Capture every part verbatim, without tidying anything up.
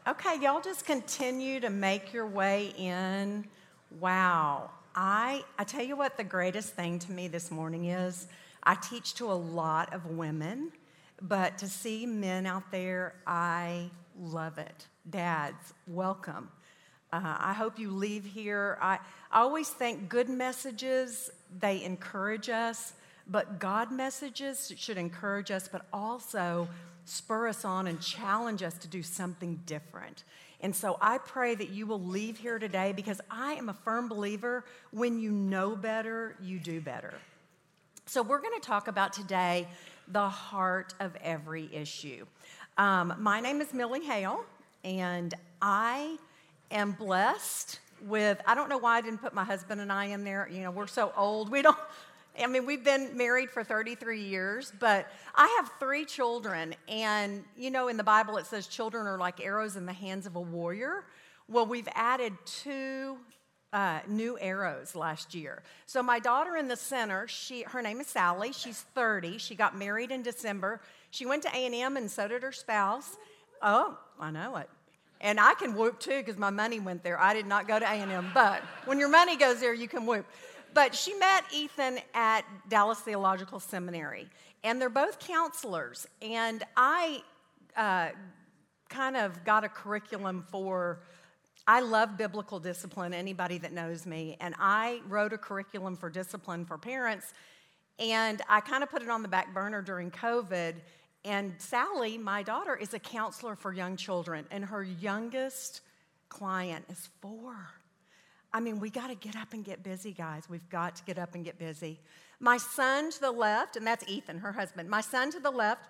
Okay, y'all just continue to make your way in. Wow. I I tell you what the greatest thing to me this morning is. I teach to a lot of women, but to see men out there, I love it. Dads, welcome. Uh, I hope you leave here. I, I always think good messages, they encourage us, but God messages should encourage us, but also spur us on and challenge us to do something different. And so I pray that you will leave here today, because I am a firm believer, when you know better, you do better. So we're going to talk about today the heart of every issue. Um, my name is Millie Hale, and I am blessed with, I don't know why I didn't put my husband and I in there. You know, we're so old. We don't, I mean, we've been married for thirty-three years, but I have three children. And, you know, in the Bible it says children are like arrows in the hands of a warrior. Well, we've added two uh, new arrows last year. So my daughter in the center, she, her name is Sally. She's thirty. She got married in December. She went to A and M, and so did her spouse. Oh, I know it. And I can whoop too, because my money went there. I did not go to A and M, but when your money goes there, you can whoop. But she met Ethan at Dallas Theological Seminary, and they're both counselors. And I uh, kind of got a curriculum for, I love biblical discipline, anybody that knows me, and I wrote a curriculum for discipline for parents, and I kind of put it on the back burner during COVID. And Sally, my daughter, is a counselor for young children, and her youngest client is four. I mean, we got to get up and get busy, guys. We've got to get up and get busy. My son to the left, and that's Ethan, her husband. My son to the left,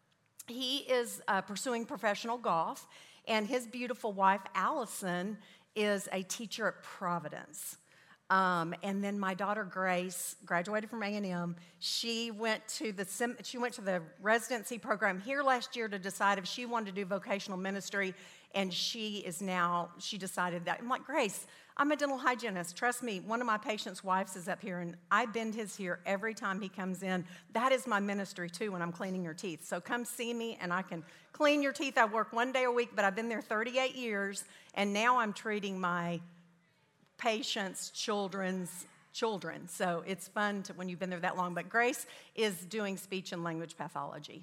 he is uh, pursuing professional golf, and his beautiful wife, Allison, is a teacher at Providence. Um, and then my daughter Grace graduated from A and M. She went to the sem- she went to the residency program here last year to decide if she wanted to do vocational ministry, and she is now she decided that. I'm like, Grace, I'm a dental hygienist. Trust me, one of my patients' wives is up here, and I bend his ear every time he comes in. That is my ministry too when I'm cleaning your teeth. So come see me, and I can clean your teeth. I work one day a week, but I've been there thirty-eight years, and now I'm treating my patients' children's children. So it's fun to, when you've been there that long. But Grace is doing speech and language pathology.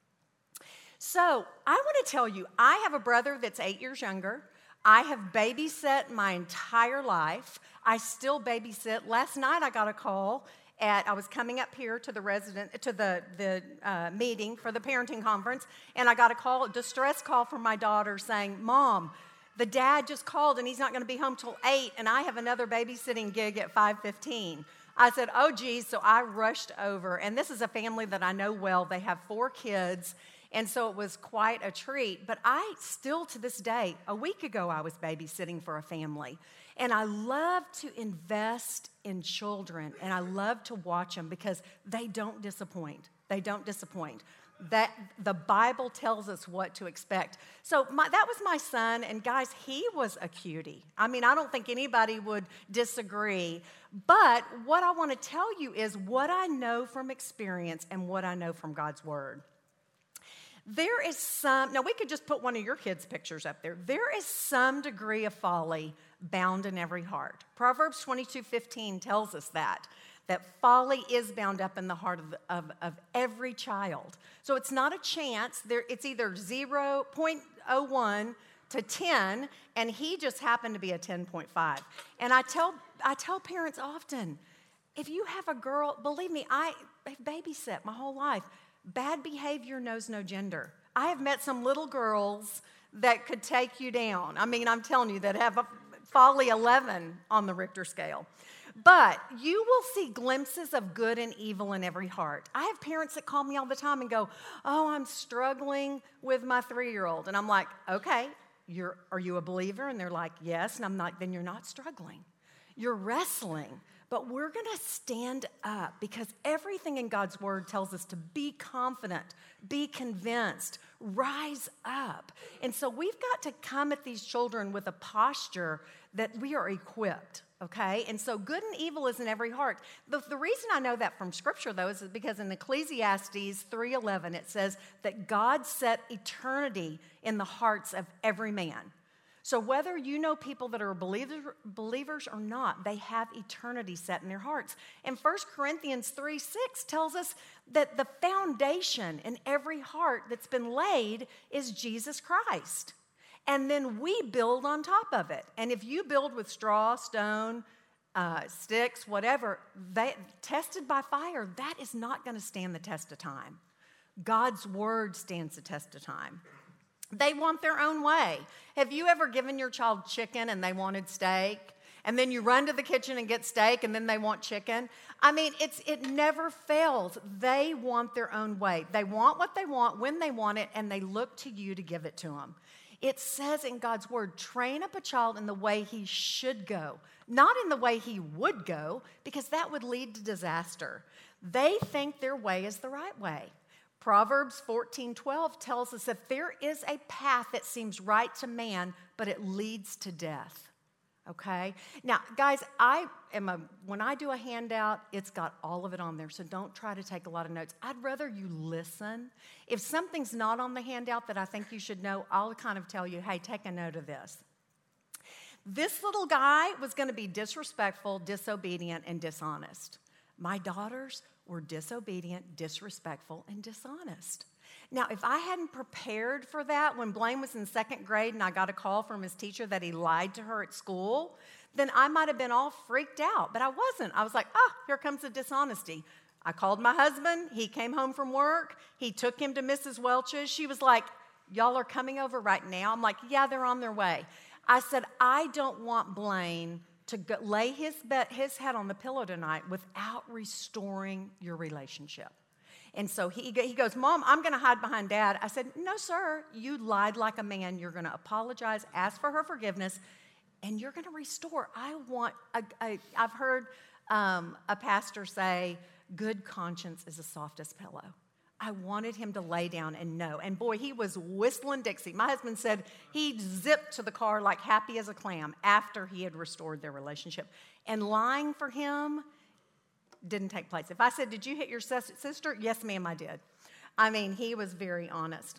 So I want to tell you, I have a brother that's eight years younger. I have babysat my entire life. I still babysit. Last night I got a call at, I was coming up here to the resident, to the, the uh, meeting for the parenting conference, and I got a call, a distress call from my daughter saying, Mom, the dad just called, and he's not going to be home till eight, and I have another babysitting gig at five fifteen. I said, oh, geez, so I rushed over. And this is a family that I know well. They have four kids, and so it was quite a treat. But I still, to this day, a week ago, I was babysitting for a family. And I love to invest in children, and I love to watch them because they don't disappoint. They don't disappoint. That the Bible tells us what to expect. So my, that was my son, and guys, he was a cutie. I mean, I don't think anybody would disagree. But what I want to tell you is what I know from experience and what I know from God's Word. There is some, now we could just put one of your kids' pictures up there. There is some degree of folly bound in every heart. Proverbs twenty-two fifteen tells us that. That folly is bound up in the heart of, of, of every child. So it's not a chance. There, it's either zero point zero one to ten, and he just happened to be a ten point five. And I tell, I tell parents often, if you have a girl, believe me, I have babysat my whole life. Bad behavior knows no gender. I have met some little girls that could take you down. I mean, I'm telling you, that have a folly eleven on the Richter scale. But you will see glimpses of good and evil in every heart. I have parents that call me all the time and go, oh, I'm struggling with my three-year-old. And I'm like, okay, you're, are you a believer? And they're like, yes. And I'm like, then you're not struggling. You're wrestling. but we're going to stand up because everything in God's word tells us to be confident, be convinced, rise up. And so we've got to come at these children with a posture that we are equipped, okay? And so good and evil is in every heart. The, the reason I know that from Scripture, though, is because in Ecclesiastes three eleven, it says that God set eternity in the hearts of every man. So whether you know people that are believers, believers or not, they have eternity set in their hearts. And First Corinthians three six tells us that the foundation in every heart that's been laid is Jesus Christ. And then we build on top of it. And if you build with straw, stone, uh, sticks, whatever, they, tested by fire, that is not going to stand the test of time. God's word stands the test of time. They want their own way. Have you ever given your child chicken and they wanted steak? And then you run to the kitchen and get steak and then they want chicken? I mean, it's it never fails. They want their own way. They want what they want when they want it, and they look to you to give it to them. It says in God's word, train up a child in the way he should go, not in the way he would go, because that would lead to disaster. They think their way is the right way. Proverbs fourteen twelve tells us that there is a path that seems right to man, but it leads to death. Okay? Now, guys, I am a, when I do a handout, it's got all of it on there, so don't try to take a lot of notes. I'd rather you listen. If something's not on the handout that I think you should know, I'll kind of tell you, hey, take a note of this. This little guy was going to be disrespectful, disobedient, and dishonest. My daughters were disobedient, disrespectful, and dishonest. Now, if I hadn't prepared for that when Blaine was in second grade and I got a call from his teacher that he lied to her at school, then I might have been all freaked out. But I wasn't. I was like, oh, here comes the dishonesty. I called my husband. He came home from work. He took him to Missus Welch's. She was like, y'all are coming over right now? I'm like, yeah, they're on their way. I said, I don't want Blaine to go, lay his, be- his head on the pillow tonight without restoring your relationship. And so he, he goes, Mom, I'm going to hide behind Dad. I said, no, sir, you lied like a man. You're going to apologize, ask for her forgiveness, and you're going to restore. I want, a, a, I've heard um, a pastor say, good conscience is the softest pillow. I wanted him to lay down and know. And boy, he was whistling Dixie. My husband said he zipped to the car like happy as a clam after he had restored their relationship. And lying for him didn't take place. If I said, did you hit your sister? Yes, ma'am, I did. I mean, he was very honest.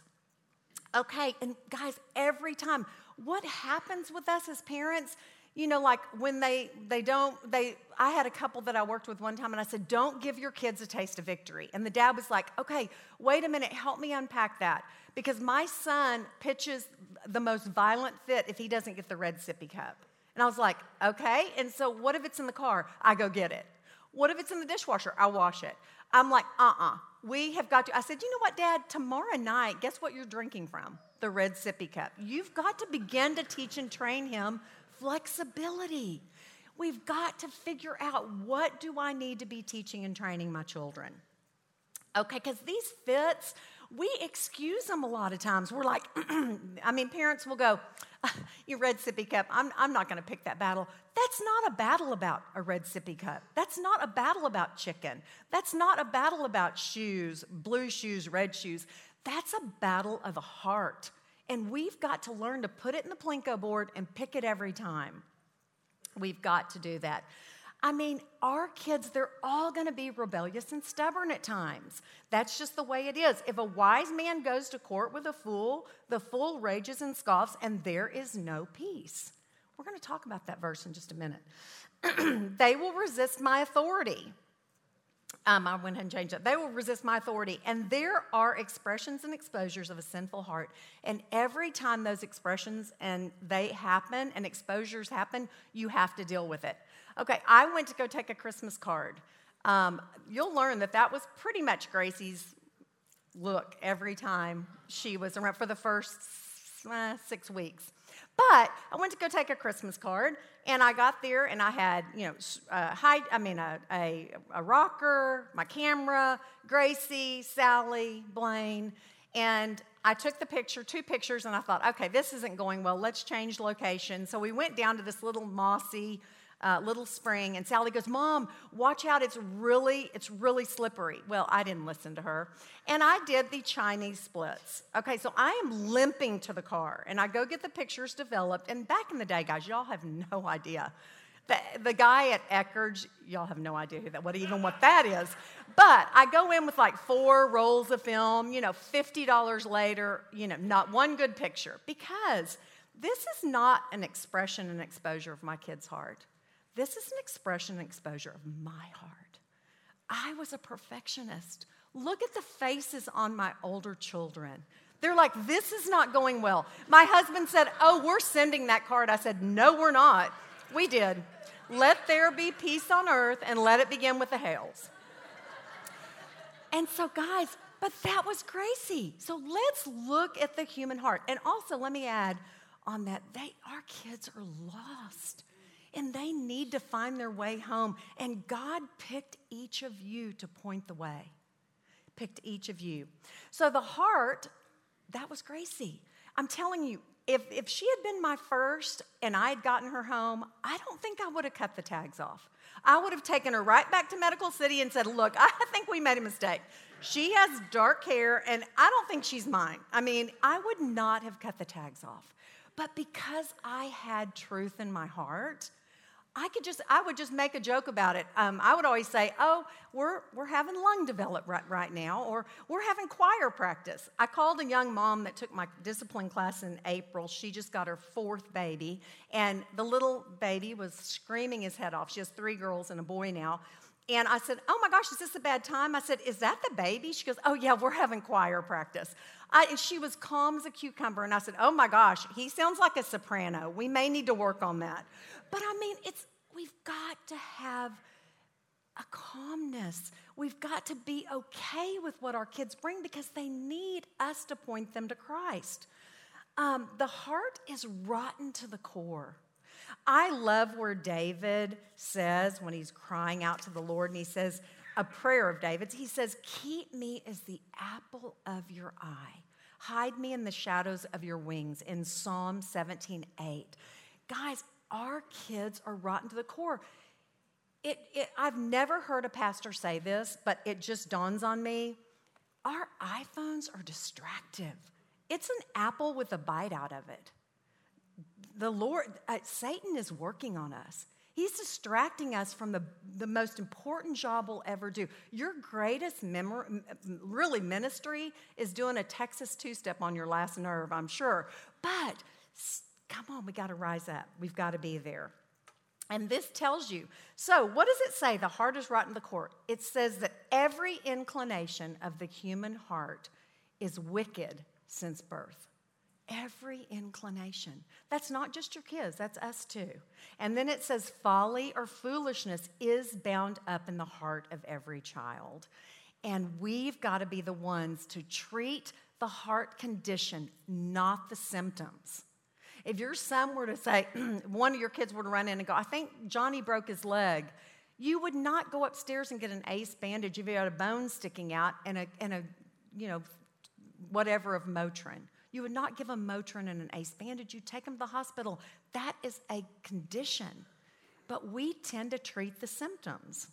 Okay, and guys, every time, what happens with us as parents, you know, like when they, they don't, they, I had a couple that I worked with one time and I said, don't give your kids a taste of victory. And the dad was like, okay, wait a minute, help me unpack that. Because my son pitches the most violent fit if he doesn't get the red sippy cup. And I was like, okay, and so what if it's in the car? I go get it. What if it's in the dishwasher? I wash it. I'm like, uh-uh. We have got to, I said, you know what, Dad? Tomorrow night, guess what you're drinking from? The red sippy cup. You've got to begin to teach and train him flexibility. We've got to figure out, what do I need to be teaching and training my children? Okay, because these fits, we excuse them a lot of times. We're like, I mean, parents will go, you red sippy cup, I'm, I'm not going to pick that battle. That's not a battle about a red sippy cup. That's not a battle about chicken. That's not a battle about shoes, blue shoes, red shoes. That's a battle of the heart. And we've got to learn to put it in the Plinko board and pick it every time. We've got to do that. I mean, our kids, they're all going to be rebellious and stubborn at times. That's just the way it is. If a wise man goes to court with a fool, the fool rages and scoffs, and there is no peace. We're going to talk about that verse in just a minute. They will resist my authority. Um, I went ahead and changed it. They will resist my authority. And there are expressions and exposures of a sinful heart. And every time those expressions and they happen and exposures happen, you have to deal with it. Okay, I went to go take a Christmas card. Um, you'll learn that that was pretty much Gracie's look every time she was around for the first uh, six weeks. But I went to go take a Christmas card, and I got there, and I had, you know, uh, high, I mean, a, a, a rocker, my camera, Gracie, Sally, Blaine, and I took the picture, two pictures, and I thought, okay, this isn't going well. Let's change location. So we went down to this little mossy uh, little spring, and Sally goes, Mom, watch out, it's really, it's really slippery. Well, I didn't listen to her, and I did the Chinese splits. Okay, so I am limping to the car, and I go get the pictures developed, and back in the day, guys, y'all have no idea. The, the guy at Eckerd's, y'all have no idea who that, what even what that is. But I go in with like four rolls of film, you know, fifty dollars later, you know, not one good picture. Because this is not an expression and exposure of my kid's heart. This is an expression and exposure of my heart. I was a perfectionist. Look at the faces on my older children. They're like, this is not going well. My husband said, oh, we're sending that card. I said, no, we're not. We did. Let there be peace on earth and let it begin with the hails. And so, guys, but that was Gracie. So let's look at the human heart. And also, let me add on that, they, our kids are lost. And they need to find their way home. And God picked each of you to point the way. Picked each of you. So the heart, that was Gracie. I'm telling you, If, if she had been my first and I had gotten her home, I don't think I would have cut the tags off. I would have taken her right back to Medical City and said, look, I think we made a mistake. She has dark hair, and I don't think she's mine. I mean, I would not have cut the tags off. But because I had truth in my heart, I could just, I would just make a joke about it. Um, I would always say, oh, we're we're having lung develop right, right now, or we're having choir practice. I called a young mom that took my discipline class in April. She just got her fourth baby, and the little baby was screaming his head off. She has three girls and a boy now. And I said, oh my gosh, is this a bad time? I said, is that the baby? She goes, oh yeah, we're having choir practice. I, and she was calm as a cucumber. And I said, oh my gosh, he sounds like a soprano. We may need to work on that. But I mean, it's we've got to have a calmness. We've got to be okay with what our kids bring because they need us to point them to Christ. Um, the heart is rotten to the core. I love where David says when he's crying out to the Lord, and he says, a prayer of David's, he says, keep me as the apple of your eye. Hide me in the shadows of your wings in Psalm seventeen eight. Guys, our kids are rotten to the core. It, it, I've never heard a pastor say this, but it just dawns on me. Our iPhones are distractive. It's an apple with a bite out of it. The Lord, uh, Satan is working on us. He's distracting us from the, the most important job we'll ever do. Your greatest memory, really ministry is doing a Texas two-step on your last nerve, I'm sure. But come on, we got to rise up. We've got to be there. And this tells you. So what does it say? The heart is rotten to the core. It says that every inclination of the human heart is wicked since birth. Every inclination. That's not just your kids, that's us too. And then it says folly or foolishness is bound up in the heart of every child. And we've got to be the ones to treat the heart condition, not the symptoms. If your son were to say, one of your kids were to run in and go, I think Johnny broke his leg, you would not go upstairs and get an ACE bandage if you had a bone sticking out and a, and a you know, whatever of Motrin. You would not give them Motrin and an ACE bandage. You'd take them to the hospital. That is a condition. But we tend to treat the symptoms.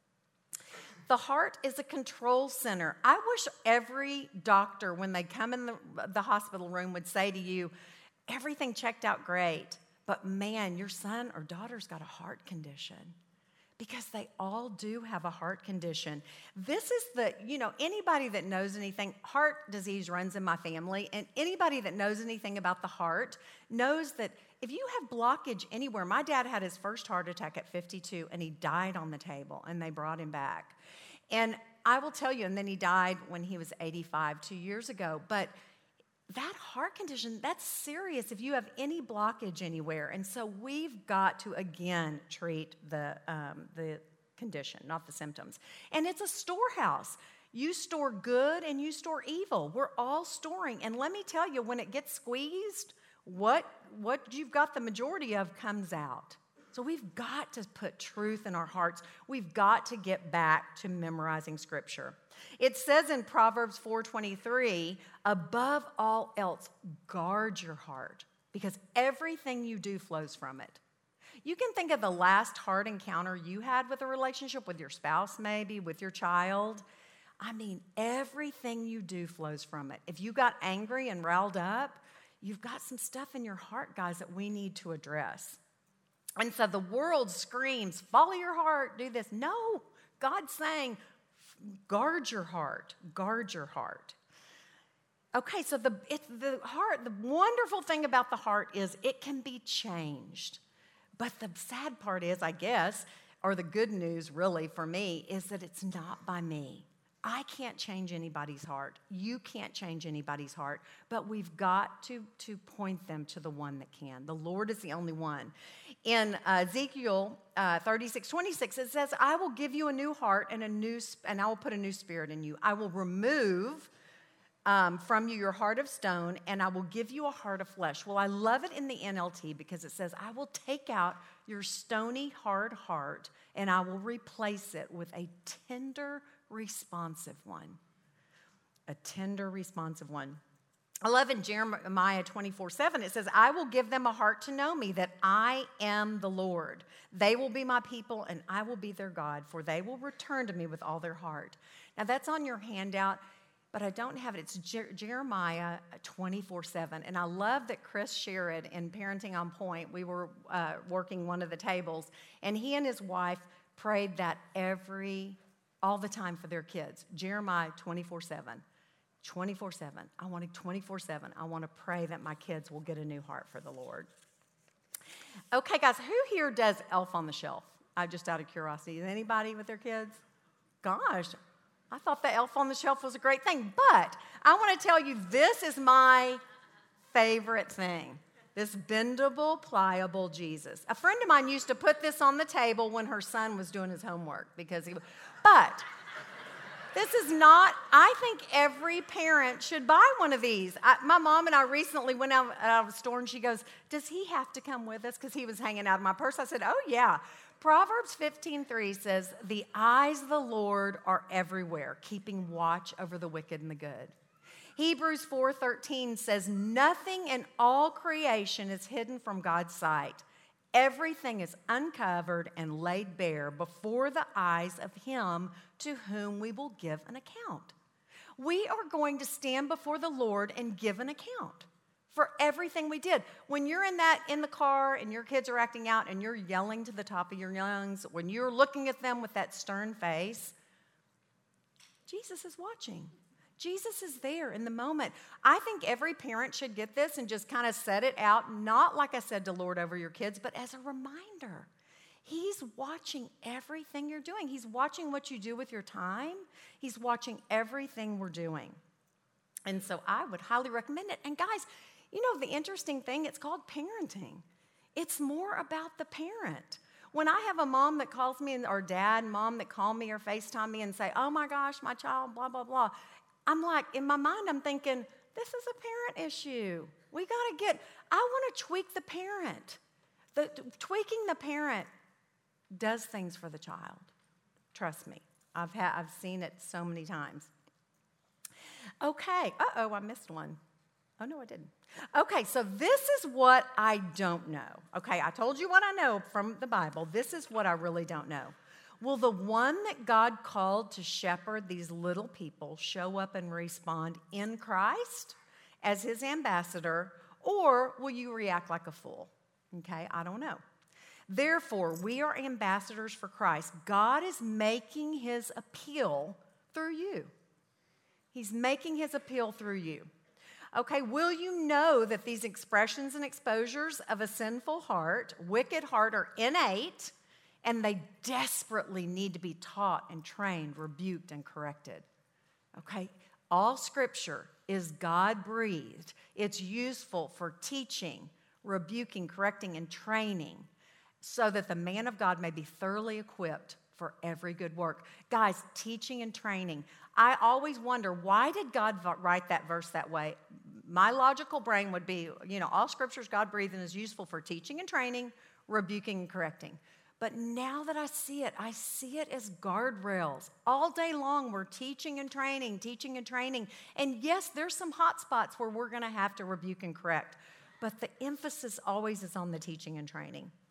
The heart is a control center. I wish every doctor, when they come in the, the hospital room, would say to you, everything checked out great, but man, your son or daughter's got a heart condition. Because they all do have a heart condition. This is the, you know, anybody that knows anything, heart disease runs in my family, and anybody that knows anything about the heart knows that if you have blockage anywhere, my dad had his first heart attack at fifty-two, and he died on the table, and they brought him back. And I will tell you, and then he died when he was eighty-five, two years ago, but that heart condition, that's serious if you have any blockage anywhere. And so we've got to, again, treat the, um, the condition, not the symptoms. And it's a storehouse. You store good and you store evil. We're all storing. And let me tell you, when it gets squeezed, what, what you've got the majority of comes out. So we've got to put truth in our hearts. We've got to get back to memorizing Scripture. It says in Proverbs four twenty-three, above all else, guard your heart, because everything you do flows from it. You can think of the last hard encounter you had with a relationship, with your spouse maybe, with your child. I mean, everything you do flows from it. If you got angry and riled up, you've got some stuff in your heart, guys, that we need to address. And so the world screams, follow your heart, do this. No, God's saying, guard your heart, guard your heart. Okay, so the, it, the heart, the wonderful thing about the heart is it can be changed. But the sad part is, I guess, or the good news really for me, is that it's not by me. I can't change anybody's heart. You can't change anybody's heart. But we've got to, to point them to the one that can. The Lord is the only one. In uh, Ezekiel uh, thirty-six twenty-six, it says, I will give you a new heart and a new, and I will put a new spirit in you. I will remove um, from you your heart of stone, and I will give you a heart of flesh. Well, I love it in the N L T because it says, I will take out your stony, hard heart, and I will replace it with a tender, responsive one. A tender, responsive one. I love in Jeremiah twenty-four seven, it says, I will give them a heart to know me, that I am the Lord. They will be my people, and I will be their God, for they will return to me with all their heart. Now, that's on your handout, but I don't have it. It's Jer- Jeremiah twenty-four seven, and I love that Chris Sherrod in Parenting on Point, we were uh, working one of the tables, and he and his wife prayed that every all the time for their kids. Jeremiah twenty-four seven. twenty-four seven. I want to twenty-four seven. I want to pray that my kids will get a new heart for the Lord. Okay, guys, who here does Elf on the Shelf? I just out of curiosity. Is anybody with their kids? Gosh, I thought the Elf on the Shelf was a great thing. But I want to tell you, this is my favorite thing. This bendable, pliable Jesus. A friend of mine used to put this on the table when her son was doing his homework because he was, but this is not, I think every parent should buy one of these. I, my mom and I recently went out, out of the store and she goes, does he have to come with us? Because he was hanging out of my purse. I said, oh yeah. Proverbs fifteen three says, the eyes of the Lord are everywhere, keeping watch over the wicked and the good. Hebrews four thirteen says, nothing in all creation is hidden from God's sight. Everything is uncovered and laid bare before the eyes of him to whom we will give an account. We are going to stand before the Lord and give an account for everything we did. When you're in that in the car and your kids are acting out and you're yelling to the top of your lungs, when you're looking at them with that stern face, Jesus is watching. Jesus is there in the moment. I think every parent should get this and just kind of set it out, not like I said to Lord over your kids, but as a reminder. He's watching everything you're doing. He's watching what you do with your time. He's watching everything we're doing. And so I would highly recommend it. And guys, you know, the interesting thing, it's called parenting. It's more about the parent. When I have a mom that calls me, or dad and mom that call me or FaceTime me and say, oh my gosh, my child, blah, blah, blah. I'm like, in my mind, I'm thinking, this is a parent issue. We got to get, I want to tweak the parent. The, tweaking the parent does things for the child. Trust me. I've, ha- I've seen it so many times. Okay. Uh-oh, I missed one. Oh, no, I didn't. Okay, so this is what I don't know. Okay, I told you what I know from the Bible. This is what I really don't know. Will the one that God called to shepherd these little people show up and respond in Christ as his ambassador, or will you react like a fool? Okay, I don't know. Therefore, we are ambassadors for Christ. God is making his appeal through you. He's making his appeal through you. Okay, will you know that these expressions and exposures of a sinful heart, wicked heart, are innate, and they desperately need to be taught and trained, rebuked, and corrected? Okay, all Scripture is God-breathed. It's useful for teaching, rebuking, correcting, and training so that the man of God may be thoroughly equipped for every good work. Guys, teaching and training. I always wonder, why did God write that verse that way? My logical brain would be, you know, all Scripture is God-breathed and is useful for teaching and training, rebuking and correcting. But now that I see it, I see it as guardrails. All day long, we're teaching and training, teaching and training. And yes, there's some hot spots where we're going to have to rebuke and correct. But the emphasis always is on the teaching and training.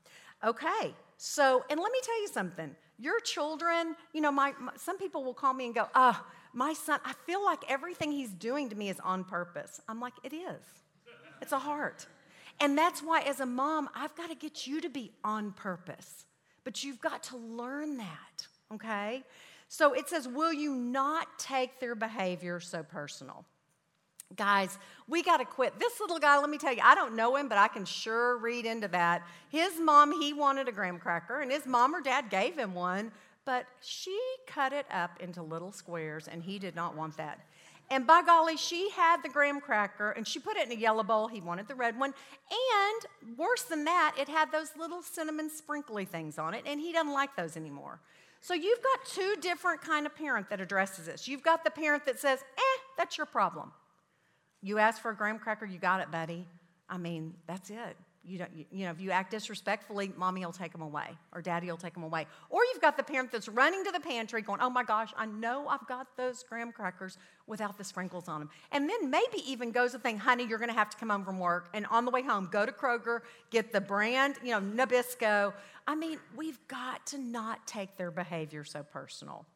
Okay, so, and let me tell you something. Your children, you know, my, my some people will call me and go, oh, my son, I feel like everything he's doing to me is on purpose. I'm like, it is. It's a heart. And that's why as a mom, I've got to get you to be on purpose. But you've got to learn that, okay? So it says, will you not take their behavior so personal? Guys, we got to quit. This little guy, let me tell you, I don't know him, but I can sure read into that. His mom, he wanted a graham cracker, and his mom or dad gave him one, but she cut it up into little squares, and he did not want that. And by golly, she had the graham cracker, and she put it in a yellow bowl. He wanted the red one. And worse than that, it had those little cinnamon sprinkly things on it, and he doesn't like those anymore. So you've got two different kind of parent that addresses this. You've got the parent that says, eh, that's your problem. You asked for a graham cracker, you got it, buddy. I mean, that's it. You don't, you, you know, if you act disrespectfully, mommy will take them away, or daddy will take them away. Or you've got the parent that's running to the pantry going, oh my gosh, I know I've got those graham crackers without the sprinkles on them. And then maybe even goes to think, honey, you're going to have to come home from work, and on the way home, go to Kroger, get the brand, you know, Nabisco. I mean, we've got to not take their behavior so personal.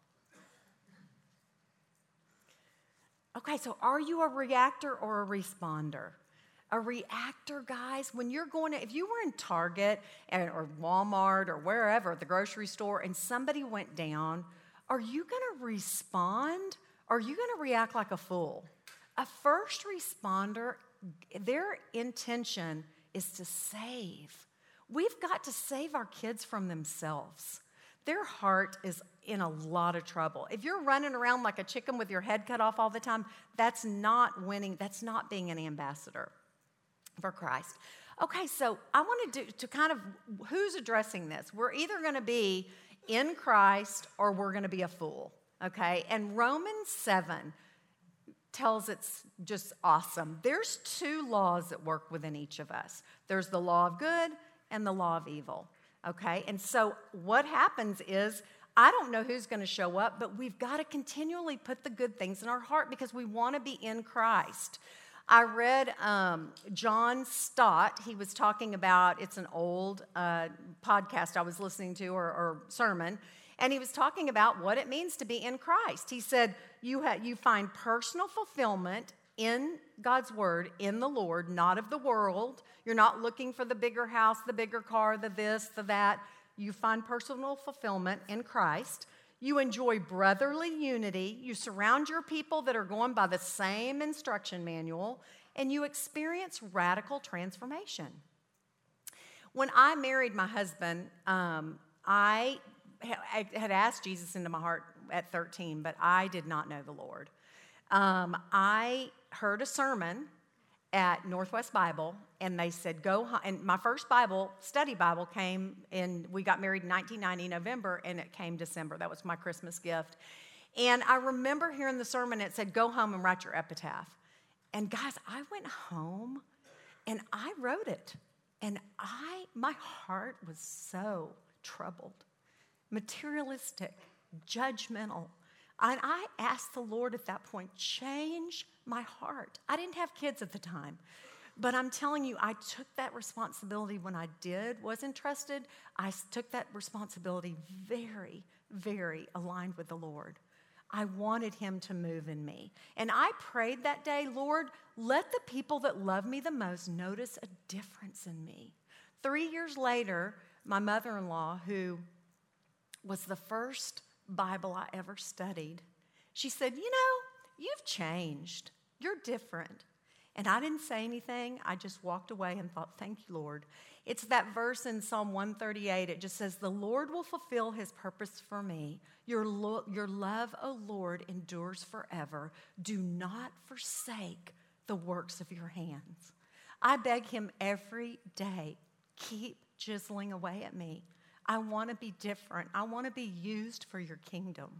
Okay, so are you a reactor or a responder? A reactor, guys, when you're going to, if you were in Target or Walmart or wherever, the grocery store, and somebody went down, are you going to respond or are you going to react like a fool? A first responder, their intention is to save. We've got to save our kids from themselves. Their heart is in a lot of trouble. If you're running around like a chicken with your head cut off all the time, that's not winning, that's not being an ambassador for Christ. Okay, so I want to do to kind of, who's addressing this? We're either going to be in Christ or we're going to be a fool, okay? And Romans seven tells it's just awesome. There's two laws that work within each of us. There's the law of good and the law of evil, okay? And so what happens is, I don't know who's going to show up, but we've got to continually put the good things in our heart because we want to be in Christ. I read um, John Stott. He was talking about, it's an old uh, podcast I was listening to or, or sermon, and he was talking about what it means to be in Christ. He said, you, ha- you find personal fulfillment in God's word, in the Lord, not of the world. You're not looking for the bigger house, the bigger car, the this, the that. You find personal fulfillment in Christ. You enjoy brotherly unity. You surround your people that are going by the same instruction manual, and you experience radical transformation. When I married my husband, um, I, I had asked Jesus into my heart at thirteen, but I did not know the Lord. Um, I heard a sermon at Northwest Bible, and they said, go home. And my first Bible, study Bible, came in, we got married in nineteen ninety, November, and it came December. That was my Christmas gift. And I remember hearing the sermon, it said, go home and write your epitaph. And guys, I went home, and I wrote it. And I, my heart was so troubled, materialistic, judgmental. And I asked the Lord at that point, change my heart. I didn't have kids at the time, but I'm telling you, I took that responsibility when I did, was entrusted. I took that responsibility very, very aligned with the Lord. I wanted him to move in me. And I prayed that day, Lord, let the people that love me the most notice a difference in me. Three years later, my mother-in-law, who was the first Bible I ever studied, she said, you know, you've changed. You're different. And I didn't say anything. I just walked away and thought, thank you, Lord. It's that verse in Psalm one thirty-eight. It just says, the Lord will fulfill his purpose for me. Your, lo- your love, O Lord, endures forever. Do not forsake the works of your hands. I beg him every day, keep chiseling away at me. I want to be different. I want to be used for your kingdom.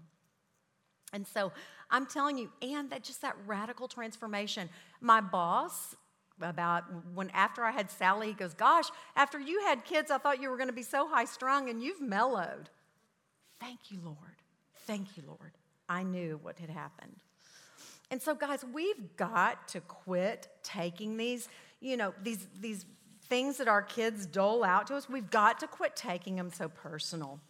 And so I'm telling you, and that just that radical transformation. My boss, about when after I had Sally, he goes, gosh, after you had kids, I thought you were going to be so high strung, and you've mellowed. Thank you, Lord. Thank you, Lord. I knew what had happened. And so, guys, we've got to quit taking these, you know, these these things that our kids dole out to us, we've got to quit taking them so personal.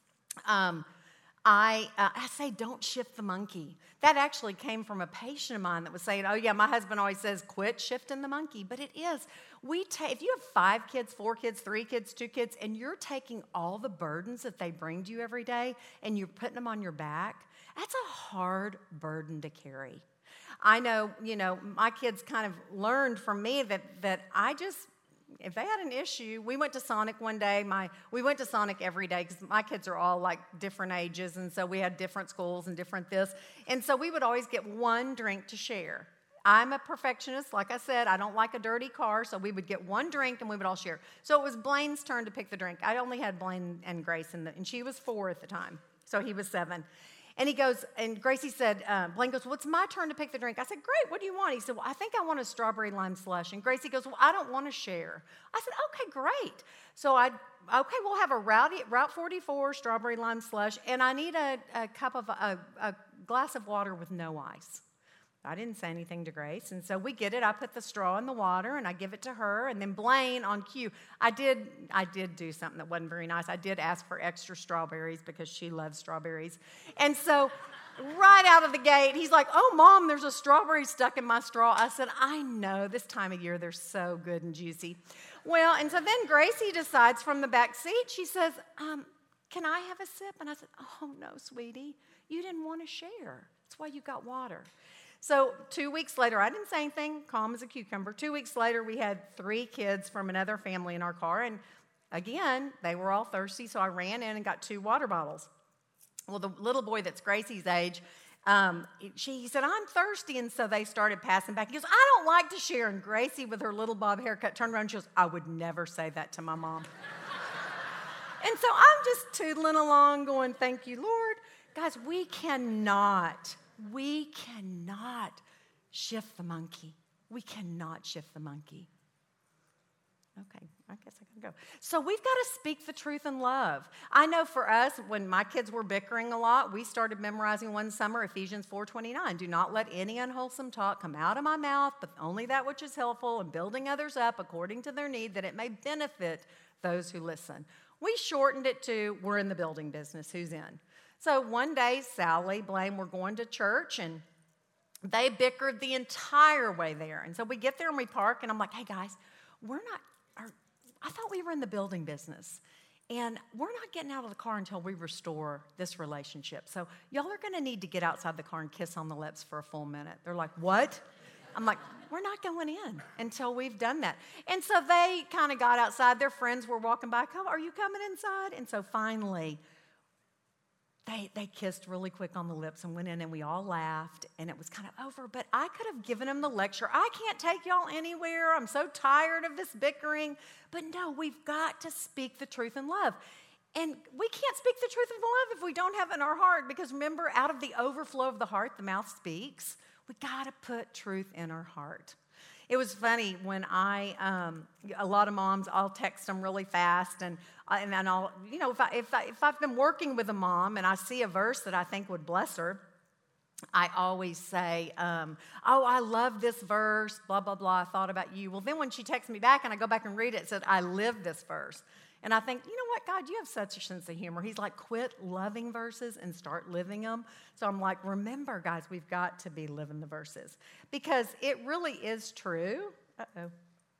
Um, I, uh, I say, don't shift the monkey. That actually came from a patient of mine that was saying, oh, yeah, my husband always says, quit shifting the monkey. But it is. We ta- if you have five kids, four kids, three kids, two kids, and you're taking all the burdens that they bring to you every day and you're putting them on your back, that's a hard burden to carry. I know, you know, my kids kind of learned from me that that I just, if they had an issue, we went to Sonic one day. My we went to Sonic every day because my kids are all like different ages, and so we had different schools and different this. And so we would always get one drink to share. I'm a perfectionist. Like I said, I don't like a dirty car, so we would get one drink and we would all share. So it was Blaine's turn to pick the drink. I only had Blaine and Grace, in the, and she was four at the time, so he was seven. And he goes, and Gracie said, uh, Blaine goes, well, it's my turn to pick the drink. I said, great, what do you want? He said, well, I think I want a strawberry lime slush. And Gracie goes, well, I don't want to share. I said, okay, great. So I, okay, we'll have a Rowdy, Route forty-four strawberry lime slush, and I need a, a cup of, a, a glass of water with no ice. I didn't say anything to Grace, and so we get it. I put the straw in the water, and I give it to her, and then Blaine on cue. I did I did do something that wasn't very nice. I did ask for extra strawberries because she loves strawberries. And so right out of the gate, he's like, oh, Mom, there's a strawberry stuck in my straw. I said, I know, this time of year, they're so good and juicy. Well, and so then Gracie decides from the back seat, she says, um, can I have a sip? And I said, oh, no, sweetie, you didn't want to share. That's why you got water. So two weeks later, I didn't say anything, calm as a cucumber. Two weeks later, we had three kids from another family in our car. And again, they were all thirsty, so I ran in and got two water bottles. Well, the little boy that's Gracie's age, um, she, he said, I'm thirsty. And so they started passing back. He goes, I don't like to share. And Gracie, with her little bob haircut, turned around and she goes, I would never say that to my mom. And so I'm just tootling along going, thank you, Lord. Guys, we cannot... We cannot shift the monkey. We cannot shift the monkey. Okay, I guess I can go. So we've got to speak the truth in love. I know for us, when my kids were bickering a lot, we started memorizing one summer Ephesians four twenty-nine. Do not let any unwholesome talk come out of my mouth, but only that which is helpful and building others up according to their need, that it may benefit those who listen. We shortened it to, we're in the building business, who's in? So one day, Sally, Blaine were going to church, and they bickered the entire way there. And so we get there and we park, and I'm like, hey, guys, we're not, our, I thought we were in the building business, and we're not getting out of the car until we restore this relationship. So y'all are going to need to get outside the car and kiss on the lips for a full minute. They're like, what? I'm like, we're not going in until we've done that. And so they kind of got outside. Their friends were walking by. Come, are you coming inside? And so finally, They they kissed really quick on the lips and went in, and we all laughed, and it was kind of over. But I could have given them the lecture. I can't take y'all anywhere. I'm so tired of this bickering. But no, we've got to speak the truth in love. And we can't speak the truth in love if we don't have it in our heart, because remember, out of the overflow of the heart, the mouth speaks. We got to put truth in our heart. It was funny when I, um, a lot of moms, I'll text them really fast, and and then I'll, you know, if, I, if, I, if I've been working with a mom and I see a verse that I think would bless her, I always say, um, oh, I love this verse, blah, blah, blah, I thought about you. Well, then when she texts me back and I go back and read it, it said, I live this verse. And I think, you know what, God, you have such a sense of humor. He's like, quit loving verses and start living them. So I'm like, remember, guys, we've got to be living the verses, because it really is true. Uh-oh.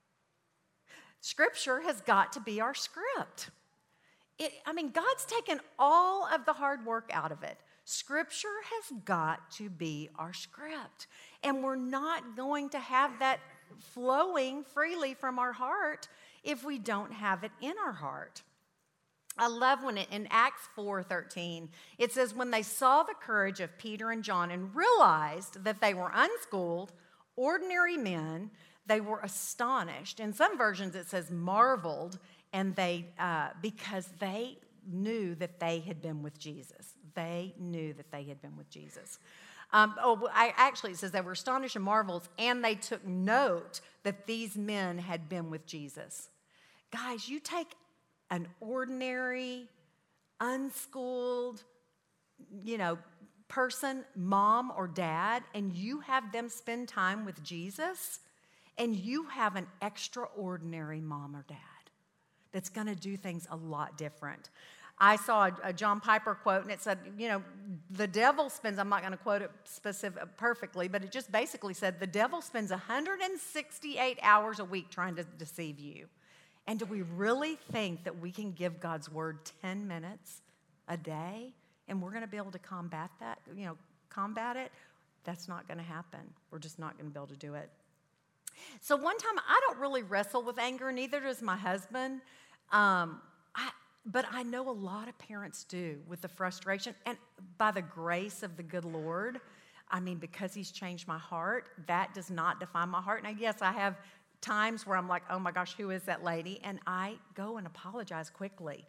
Scripture has got to be our script. It, I mean, God's taken all of the hard work out of it. Scripture has got to be our script. And we're not going to have that flowing freely from our heart if we don't have it in our heart. I love when it, in Acts four thirteen, it says, when they saw the courage of Peter and John and realized that they were unschooled, ordinary men, they were astonished. In some versions it says marveled, and they uh, because they knew that they had been with Jesus. They knew that they had been with Jesus. Um, oh, I, actually, it says they were astonished and marveled, and they took note that these men had been with Jesus. Guys, you take an ordinary, unschooled, you know, person, mom or dad, and you have them spend time with Jesus, and you have an extraordinary mom or dad that's going to do things a lot different. I saw a, a John Piper quote, and it said, you know, the devil spends, I'm not going to quote it specific, perfectly, but it just basically said, the devil spends one hundred sixty-eight hours a week trying to deceive you. And do we really think that we can give God's word ten minutes a day, and we're going to be able to combat that, you know, combat it? That's not going to happen. We're just not going to be able to do it. So one time, I don't really wrestle with anger, neither does my husband. Um, I, but I know a lot of parents do with the frustration. And by the grace of the good Lord, I mean, because he's changed my heart, that does not define my heart. Now, yes, I have times where I'm like, oh my gosh, who is that lady? And I go and apologize quickly.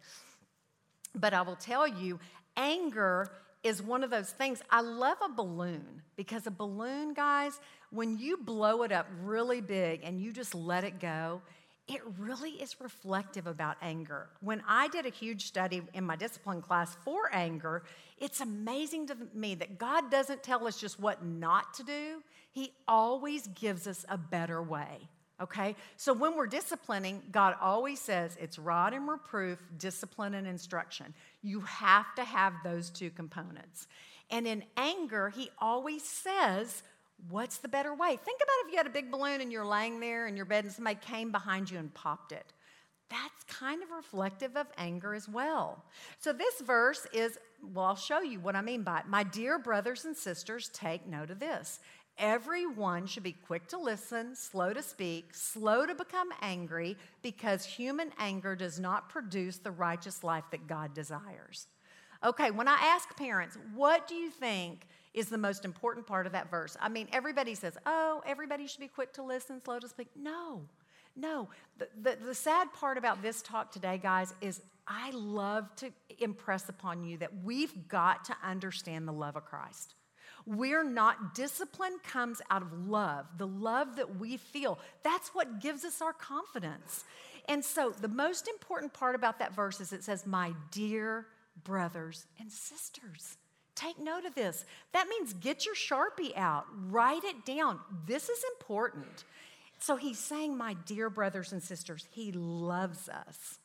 But I will tell you, anger is one of those things. I love a balloon because a balloon, guys, when you blow it up really big and you just let it go, it really is reflective about anger. When I did a huge study in my discipline class for anger, it's amazing to me that God doesn't tell us just what not to do. He always gives us a better way. Okay, so when we're disciplining, God always says it's rod and reproof, discipline and instruction. You have to have those two components. And in anger, he always says, what's the better way? Think about if you had a big balloon and you're laying there in your bed and somebody came behind you and popped it. That's kind of reflective of anger as well. So this verse is, well, I'll show you what I mean by it. My dear brothers and sisters, take note of this. Everyone should be quick to listen, slow to speak, slow to become angry, because human anger does not produce the righteous life that God desires. Okay, when I ask parents, what do you think is the most important part of that verse? I mean, everybody says, oh, everybody should be quick to listen, slow to speak. No, no. The, the, the sad part about this talk today, guys, is I love to impress upon you that we've got to understand the love of Christ. We're not, discipline comes out of love, the love that we feel. That's what gives us our confidence. And so the most important part about that verse is it says, my dear brothers and sisters. Take note of this. That means get your Sharpie out, write it down. This is important. So he's saying, my dear brothers and sisters, he loves us.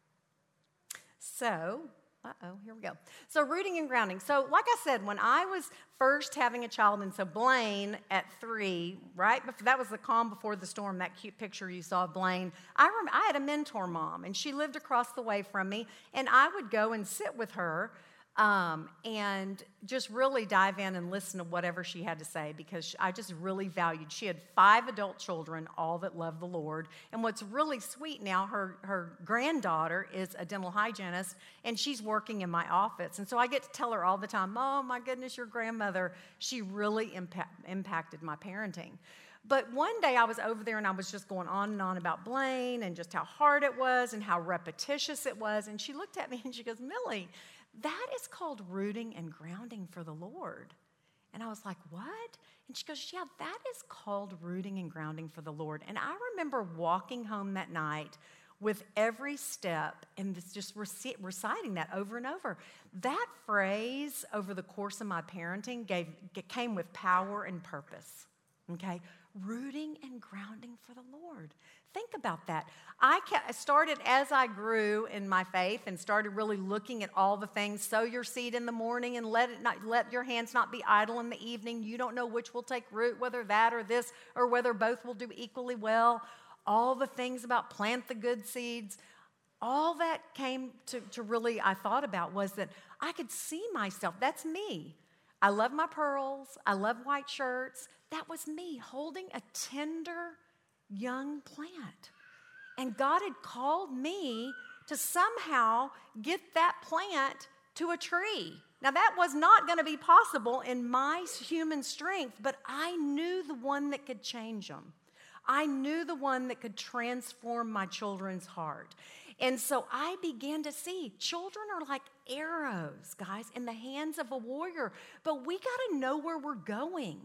So, uh-oh, here we go. So rooting and grounding. So like I said, when I was first having a child, and so Blaine at three, right? That was the calm before the storm, that cute picture you saw of Blaine. I remember I had a mentor mom, and she lived across the way from me, and I would go and sit with her Um, and just really dive in and listen to whatever she had to say, because I just really valued. She had five adult children, all that loved the Lord. And what's really sweet now, her, her granddaughter is a dental hygienist, and she's working in my office. And so I get to tell her all the time, oh, my goodness, your grandmother, she really impact, impacted my parenting. But one day I was over there and I was just going on and on about Blaine and just how hard it was and how repetitious it was. And she looked at me and she goes, Millie, that is called rooting and grounding for the Lord. And I was like, what? And she goes, yeah, that is called rooting and grounding for the Lord. And I remember walking home that night with every step and just reciting that over and over. That phrase over the course of my parenting gave, came with power and purpose, okay? Rooting and grounding for the Lord. Think about that. I started as I grew in my faith and started really looking at all the things. Sow your seed in the morning and let it not, let your hands not be idle in the evening. You don't know which will take root, whether that or this, or whether both will do equally well. All the things about plant the good seeds. All that came to, to really, I thought about was that I could see myself. That's me. I love my pearls. I love white shirts. That was me holding a tender young plant. And God had called me to somehow get that plant to a tree. Now, that was not going to be possible in my human strength, but I knew the one that could change them. I knew the one that could transform my children's heart. And so I began to see children are like arrows, guys, in the hands of a warrior. But we got to know where we're going.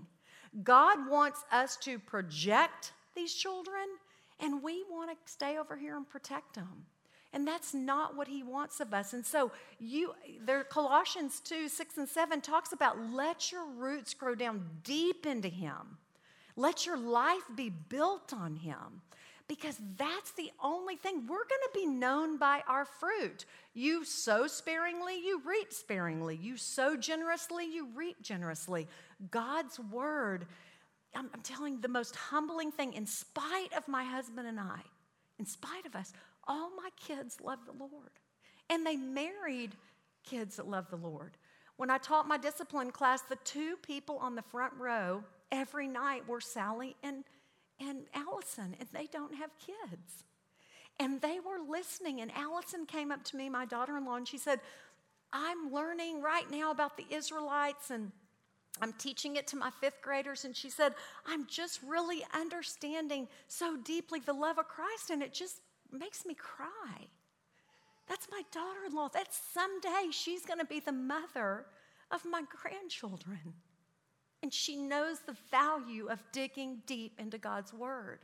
God wants us to project these children, and we want to stay over here and protect them. And that's not what he wants of us. And so you, there, Colossians two, six, and seven talks about let your roots grow down deep into him. Let your life be built on him, because that's the only thing. We're going to be known by our fruit. You sow sparingly, you reap sparingly. You sow generously, you reap generously. God's word, I'm, I'm telling you, the most humbling thing, in spite of my husband and I, in spite of us, all my kids love the Lord. And they married kids that love the Lord. When I taught my discipline class, the two people on the front row every night were Sally and, and Allison, and they don't have kids. And they were listening, and Allison came up to me, my daughter-in-law, and she said, I'm learning right now about the Israelites, and I'm teaching it to my fifth graders. And she said, I'm just really understanding so deeply the love of Christ, and it just makes me cry. That's my daughter-in-law. That's someday she's going to be the mother of my grandchildren. And she knows the value of digging deep into God's word.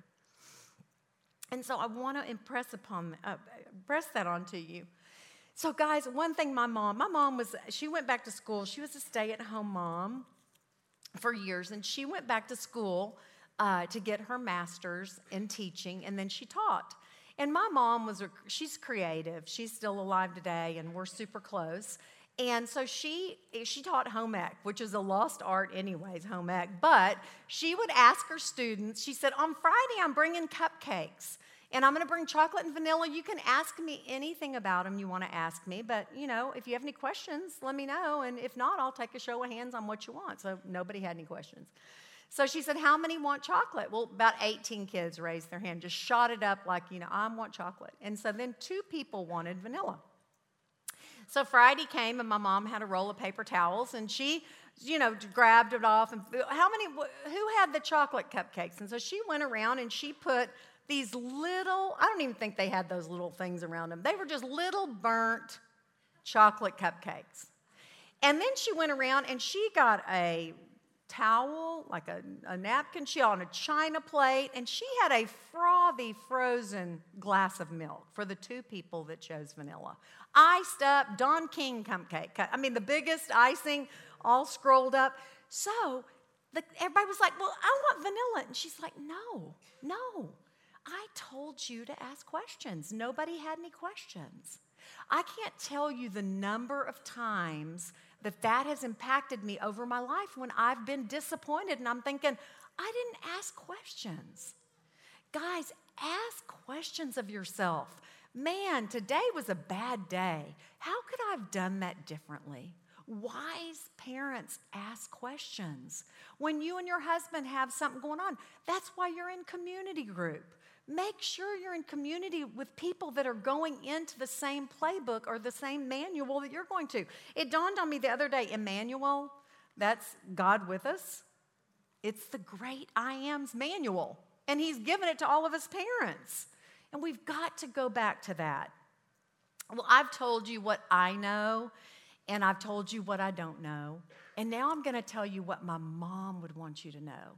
And so I want to impress upon, uh, impress that onto you. So guys, one thing my mom, my mom was, she went back to school. She was a stay-at-home mom for years. And she went back to school uh, to get her master's in teaching. And then she taught. And my mom was, a, she's creative. She's still alive today, and we're super close. And so she she taught home ec, which is a lost art anyways, home ec. But she would ask her students, she said, on Friday I'm bringing cupcakes, and I'm going to bring chocolate and vanilla. You can ask me anything about them you want to ask me. But, you know, if you have any questions, let me know. And if not, I'll take a show of hands on what you want. So nobody had any questions. So she said, how many want chocolate? Well, about eighteen kids raised their hand, just shot it up like, you know, I want chocolate. And so then two people wanted vanilla. So Friday came, and my mom had a roll of paper towels, and she, you know, grabbed it off. And how many, who had the chocolate cupcakes? And so she went around and she put these little, I don't even think they had those little things around them. They were just little burnt chocolate cupcakes. And then she went around and she got a towel, like a, a napkin, she on a china plate, and she had a frothy frozen glass of milk for the two people that chose vanilla. Iced up, Don King cupcake. I mean, the biggest icing, all scrolled up. So the, everybody was like, well, I want vanilla. And she's like, no, no. I told you to ask questions. Nobody had any questions. I can't tell you the number of times that that has impacted me over my life when I've been disappointed and I'm thinking, I didn't ask questions. Guys, ask questions of yourself. Man, today was a bad day. How could I have done that differently? Wise parents ask questions. When you and your husband have something going on, that's why you're in community group. Make sure you're in community with people that are going into the same playbook or the same manual that you're going to. It dawned on me the other day, Emmanuel, that's God with us. It's the great I Am's manual, and he's given it to all of us parents. And we've got to go back to that. Well, I've told you what I know, and I've told you what I don't know. And now I'm going to tell you what my mom would want you to know.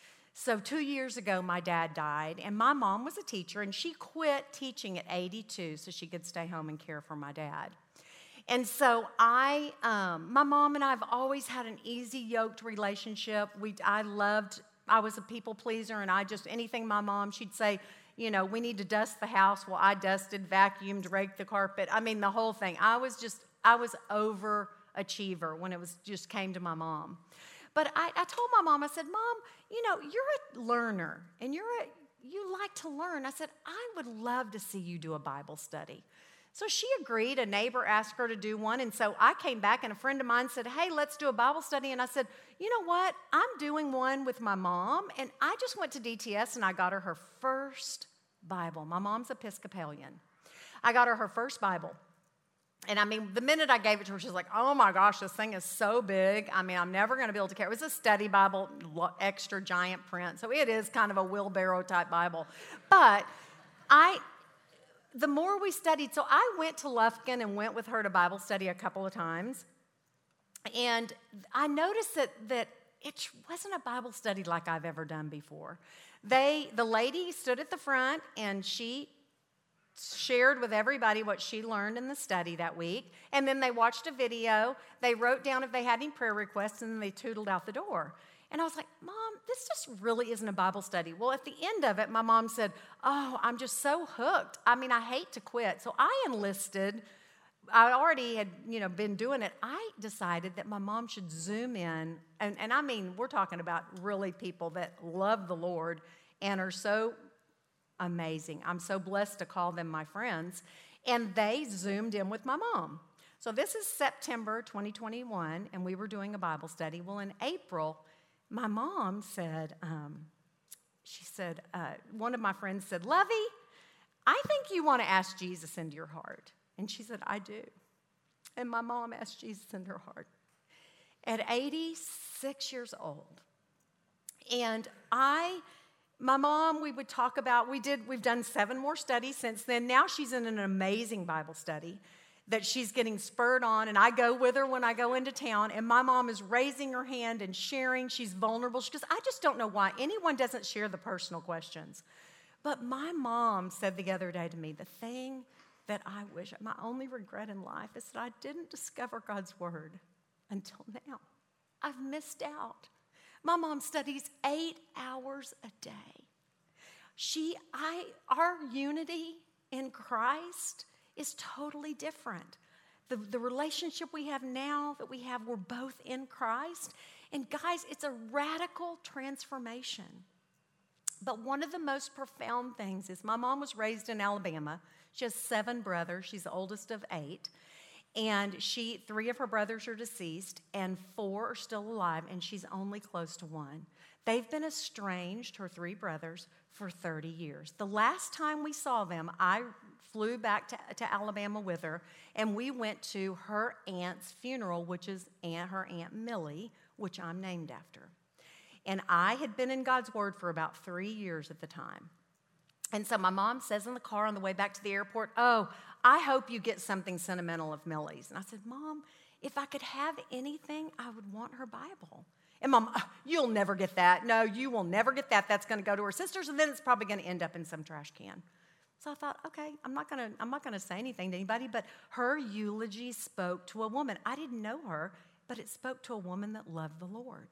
So two years ago, my dad died, and my mom was a teacher, and she quit teaching at eighty-two so she could stay home and care for my dad. And so I, um, my mom and I have always had an easy, yoked relationship. We, I loved, I was a people pleaser, and I just, anything my mom, she'd say, you know, we need to dust the house. Well, I dusted, vacuumed, raked the carpet. I mean, the whole thing. I was just, I was overachiever when it was just came to my mom. But I, I told my mom, I said, Mom, you know, you're a learner, and you're a, you like to learn. I said, I would love to see you do a Bible study. So she agreed. A neighbor asked her to do one, and so I came back, and a friend of mine said, hey, let's do a Bible study. And I said, you know what? I'm doing one with my mom, and I just went to D T S, and I got her her first Bible. My mom's Episcopalian. I got her her first Bible. And I mean, the minute I gave it to her, she was like, oh my gosh, this thing is so big. I mean, I'm never going to be able to carry it. It was a study Bible, extra giant print. So it is kind of a wheelbarrow type Bible. But I, the more we studied, so I went to Lufkin and went with her to Bible study a couple of times. And I noticed that, that it wasn't a Bible study like I've ever done before. They, the lady stood at the front, and she shared with everybody what she learned in the study that week, and then they watched a video. They wrote down if they had any prayer requests, and then they tootled out the door. And I was like, Mom, this just really isn't a Bible study. Well, at the end of it, my mom said, oh, I'm just so hooked. I mean, I hate to quit. So I enlisted. I already had, you know, been doing it. I decided that my mom should zoom in. And, and I mean, we're talking about really people that love the Lord and are so amazing. I'm so blessed to call them my friends. And they zoomed in with my mom. So this is September twenty twenty-one, and we were doing a Bible study. Well, in April, my mom said, um, she said, uh, one of my friends said, Lovey, I think you want to ask Jesus into your heart. And she said, I do. And my mom asked Jesus into her heart at eighty-six years old. And I, my mom, we would talk about, we did, we've done seven more studies since then. Now she's in an amazing Bible study that she's getting spurred on, and I go with her when I go into town, and my mom is raising her hand and sharing. She's vulnerable. She goes, I just don't know why anyone doesn't share the personal questions. But my mom said the other day to me, the thing that I wish, my only regret in life is that I didn't discover God's word until now. I've missed out. My mom studies eight hours a day. She, I, our unity in Christ is totally different. The, the relationship we have now that we have, we're both in Christ. And guys, it's a radical transformation. But one of the most profound things is my mom was raised in Alabama. She has seven brothers. She's the oldest of eight. And she, three of her brothers are deceased, and four are still alive, and she's only close to one. They've been estranged, her three brothers, for thirty years. The last time we saw them, I flew back to, to Alabama with her, and we went to her aunt's funeral, which is aunt, her Aunt Millie, which I'm named after. And I had been in God's Word for about three years at the time. And so my mom says in the car on the way back to the airport, oh, I hope you get something sentimental of Millie's. And I said, Mom, if I could have anything, I would want her Bible. And Mom, oh, you'll never get that. No, you will never get that. That's going to go to her sisters, and then it's probably going to end up in some trash can. So I thought, okay, I'm not going to I'm not going to say anything to anybody, but her eulogy spoke to a woman. I didn't know her, but it spoke to a woman that loved the Lord.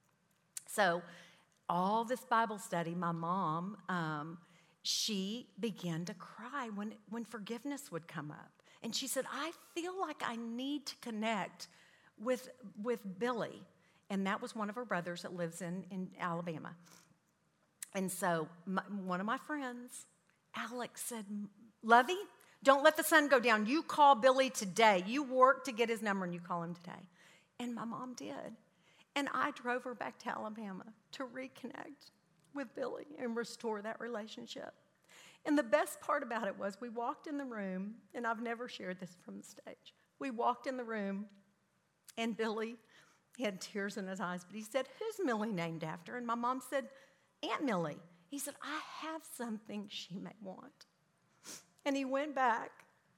So all this Bible study, my mom, um, she began to cry when, when forgiveness would come up. And she said, I feel like I need to connect with, with Billy. And that was one of her brothers that lives in, in Alabama. And so my, one of my friends, Alex, said, Lovey, don't let the sun go down. You call Billy today. You work to get his number and you call him today. And my mom did. And I drove her back to Alabama to reconnect with Billy and restore that relationship. And the best part about it was we walked in the room, and I've never shared this from the stage. We walked in the room, and Billy, he had tears in his eyes, but he said, who's Millie named after? And my mom said, Aunt Millie. He said, I have something she may want. And he went back,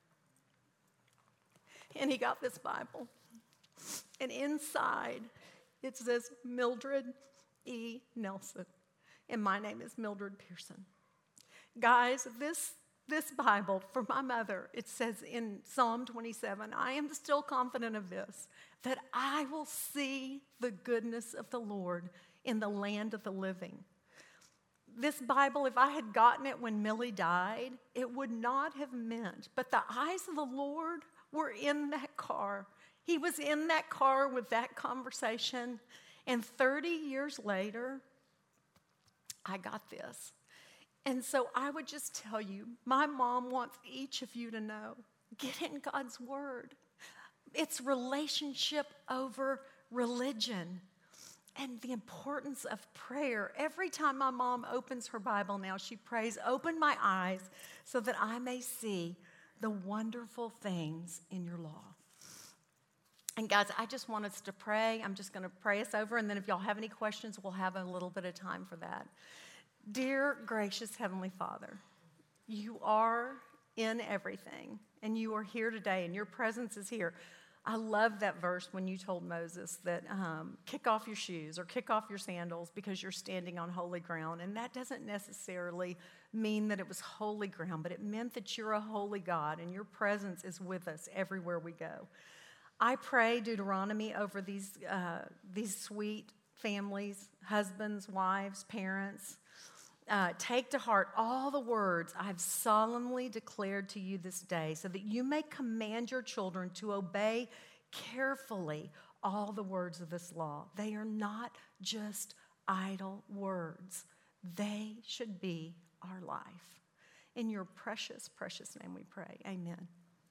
and he got this Bible. And inside, it says Mildred E. Nelson. And my name is Mildred Pearson. Guys, this, this Bible, for my mother, it says in Psalm twenty-seven, I am still confident of this, that I will see the goodness of the Lord in the land of the living. This Bible, if I had gotten it when Millie died, it would not have meant, but the eyes of the Lord were in that car. He was in that car with that conversation, and thirty years later, I got this. And so I would just tell you, my mom wants each of you to know, get in God's Word. It's relationship over religion. And the importance of prayer. Every time my mom opens her Bible now, she prays, open my eyes so that I may see the wonderful things in your law. And guys, I just want us to pray. I'm just going to pray us over, and then if y'all have any questions, we'll have a little bit of time for that. Dear gracious Heavenly Father, you are in everything, and you are here today, and your presence is here. I love that verse when you told Moses that um, kick off your shoes or kick off your sandals because you're standing on holy ground. And that doesn't necessarily mean that it was holy ground, but it meant that you're a holy God, and your presence is with us everywhere we go. I pray Deuteronomy over these, uh, these sweet families, husbands, wives, parents, uh, take to heart all the words I have solemnly declared to you this day, so that you may command your children to obey carefully all the words of this law. They are not just idle words. They should be our life. In your precious, precious name we pray. Amen.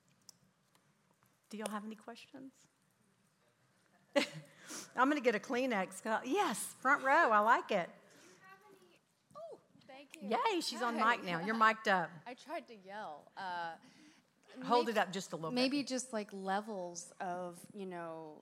Do y'all have any questions? I'm going to get a Kleenex. Yes, front row. I like it. Oh, thank you. Yay, she's on mic now. You're mic'd up. I tried to yell. Uh, Hold maybe, it up just a little maybe bit. Maybe just like levels of, you know,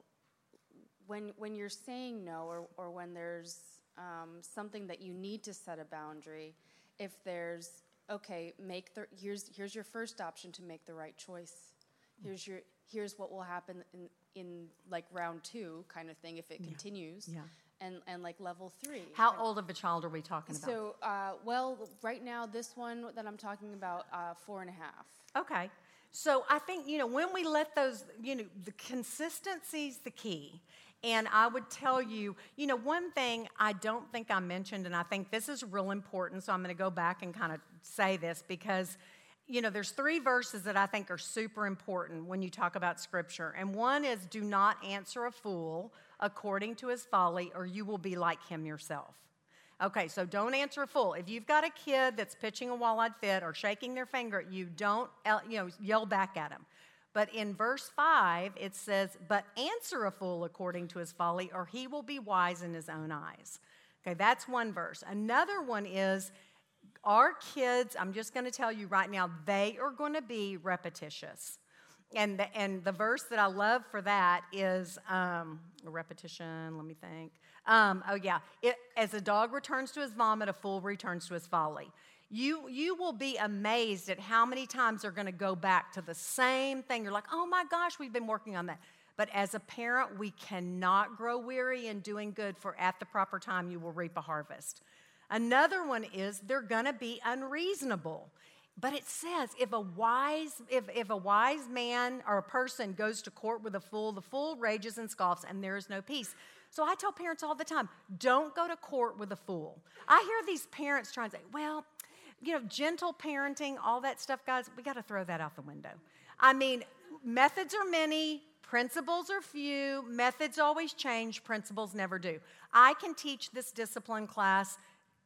when when you're saying no, or, or when there's um, something that you need to set a boundary, if there's, okay, make the, here's here's your first option to make the right choice. Here's your here's what will happen in, in like round two kind of thing if it Yeah. continues. Yeah. And, and like level three. How old of a child are we talking about? So, uh, well, right now, this one that I'm talking about, uh, four and a half. Okay. So I think, you know, when we let those, you know, the consistency's the key. And I would tell you, you know, one thing I don't think I mentioned, and I think this is real important, so I'm going to go back and kind of say this because, you know, there's three verses that I think are super important when you talk about Scripture. And one is, do not answer a fool according to his folly, or you will be like him yourself. Okay, so don't answer a fool. If you've got a kid that's pitching a wall-eyed fit or shaking their finger at you, don't, you know, yell back at him. But in verse five, it says, but answer a fool according to his folly, or he will be wise in his own eyes. Okay, that's one verse. Another one is, our kids, I'm just going to tell you right now, they are going to be repetitious. And the, and the verse that I love for that is um, a repetition, let me think. Um, oh, yeah. It, as a dog returns to his vomit, a fool returns to his folly. You, you will be amazed at how many times they're going to go back to the same thing. You're like, oh, my gosh, we've been working on that. But as a parent, we cannot grow weary in doing good, for at the proper time you will reap a harvest. Another one is they're going to be unreasonable. But it says if a wise if, if a wise man or a person goes to court with a fool, the fool rages and scoffs, and there is no peace. So I tell parents all the time, don't go to court with a fool. I hear these parents trying to say, well, you know, gentle parenting, all that stuff, guys, we got to throw that out the window. I mean, methods are many, principles are few, methods always change, principles never do. I can teach this discipline class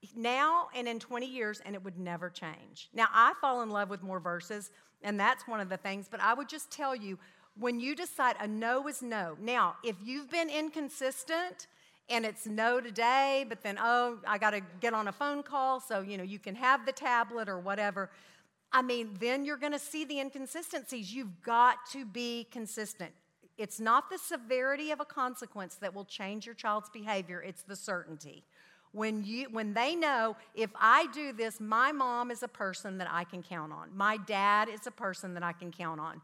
now and in twenty years, and it would never change. Now, I fall in love with more verses, and that's one of the things, but I would just tell you, when you decide a no is no. Now, if you've been inconsistent and it's no today, but then, oh, I got to get on a phone call, so, you know, you can have the tablet or whatever, I mean, then you're going to see the inconsistencies. You've got to be consistent. It's not the severity of a consequence that will change your child's behavior, it's the certainty. When you, when they know, if I do this, my mom is a person that I can count on. My dad is a person that I can count on.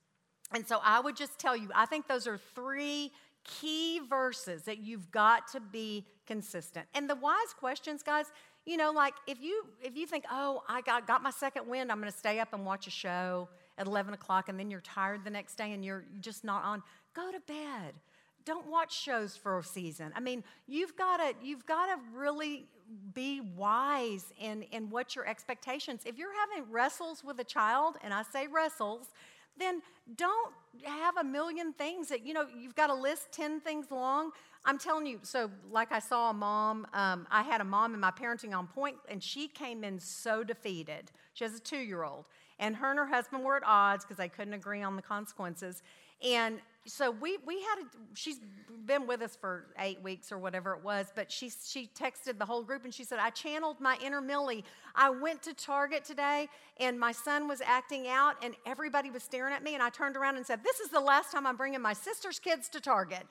And so I would just tell you, I think those are three key verses that you've got to be consistent. And the wise questions, guys, you know, like if you if you think, oh, I got, got my second wind, I'm going to stay up and watch a show at eleven o'clock, and then you're tired the next day and you're just not on, go to bed. Don't watch shows for a season. I mean, you've got to you've got to really be wise in, in what your expectations. If you're having wrestles with a child, and I say wrestles, then don't have a million things that, you know, you've got to list ten things long. I'm telling you, so like I saw a mom, um, I had a mom in my Parenting on Point, and she came in so defeated. She has a two-year-old, and her and her husband were at odds because they couldn't agree on the consequences. And so we we had a, she's been with us for eight weeks or whatever it was, but she she texted the whole group and she said, I channeled my inner Millie. I went to Target today and my son was acting out and everybody was staring at me, and I turned around and said, this is the last time I'm bringing my sister's kids to Target.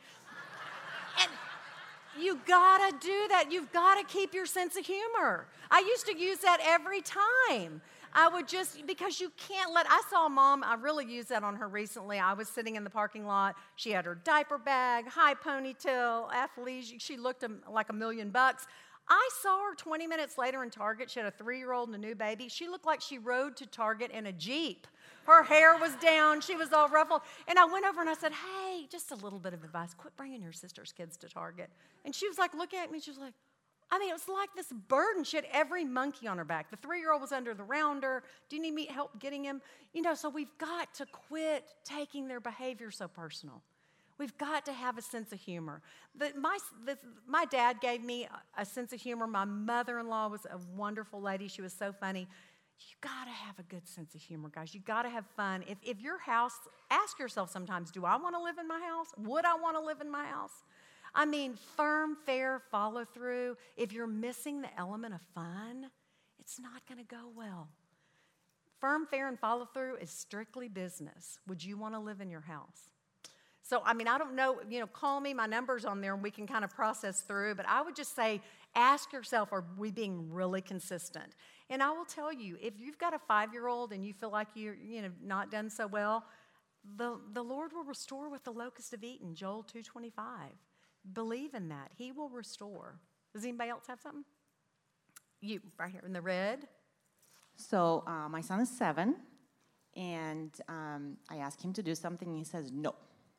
And you gotta do that. You've gotta keep your sense of humor. I used to use that every time. I would just, because you can't let, I saw a mom, I really used that on her recently. I was sitting in the parking lot. She had her diaper bag, high ponytail, athleisure. She looked like a million bucks. I saw her twenty minutes later in Target. She had a three-year-old and a new baby. She looked like she rode to Target in a Jeep. Her hair was down. She was all ruffled. And I went over and I said, hey, just a little bit of advice. Quit bringing your sister's kids to Target. And she was like looking at me. She was like, I mean, it was like this burden. She had every monkey on her back. The three-year-old was under the rounder. Do you need me help getting him? You know, so we've got to quit taking their behavior so personal. We've got to have a sense of humor. The, my, the, my dad gave me a, a sense of humor. My mother-in-law was a wonderful lady. She was so funny. You got to have a good sense of humor, guys. You got to have fun. If, if your house, ask yourself sometimes, do I want to live in my house? Would I want to live in my house? I mean, firm, fair follow through. If you're missing the element of fun, it's not going to go well. Firm, fair, and follow through is strictly business. Would you want to live in your house? So, I mean, I don't know, you know, call me, my number's on there, and we can kind of process through. But I would just say, ask yourself, are we being really consistent? And I will tell you, if you've got a five-year-old and you feel like you're, you know, not done so well, the, the Lord will restore what the locusts have eaten, Joel two twenty-five. Believe in that. He will restore. Does anybody else have something? You, right here in the red. So uh, my son is seven, and um, I ask him to do something, and he says no.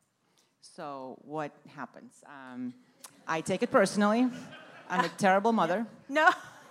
So what happens? Um, I take it personally. I'm a terrible mother. No,